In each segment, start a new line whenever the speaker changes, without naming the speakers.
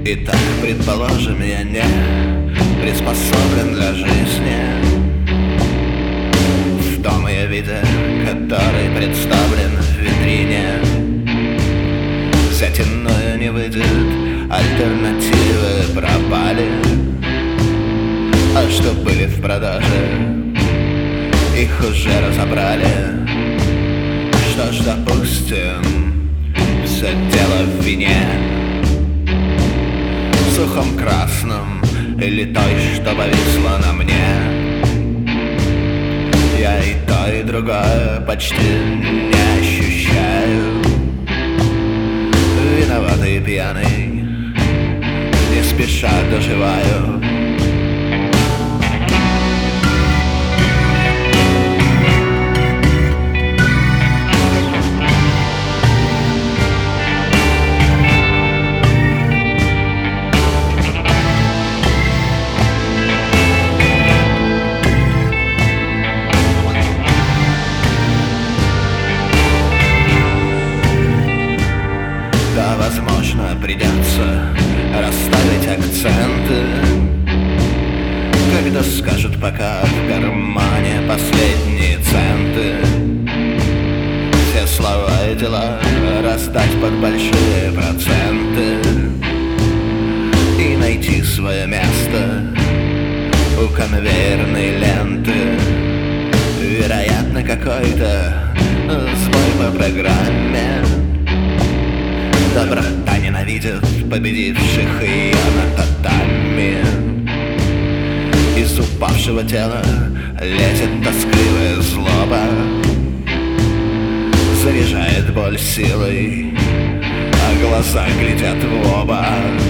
Итак, предположим, я не приспособлен для жизни в том ее виде, который представлен в витрине. Затяную не выйдет, альтернативы пропали, а что были в продаже, их уже разобрали. Что ж, допустим, все дело в вине, в сухом красном или той, что повисла на мне. Я и то, и другое почти не ощущаю. Виноватый и пьяный, не спеша доживаю. Да, возможно, придется расставить акценты, когда скажут, пока в кармане последние центы. Все слова и дела раздать под большие проценты и найти свое место у конвейерной ленты. Вероятно, какой-то сбой по программе. Доброта ненавидит победивших ее на татами. Из упавшего тела лезет тоскливая злоба, заряжает боль силой, а глаза глядят в оба.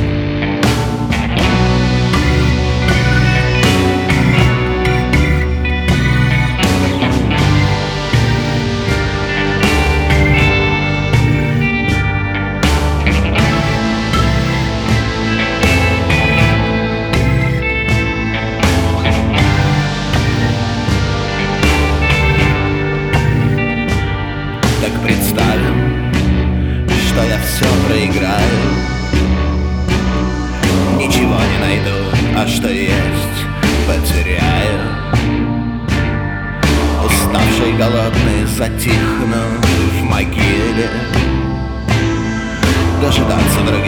Представим, что я все проиграю, ничего не найду, а что есть, потеряю. Уставший, голодный, затихну в могиле, дожидаться других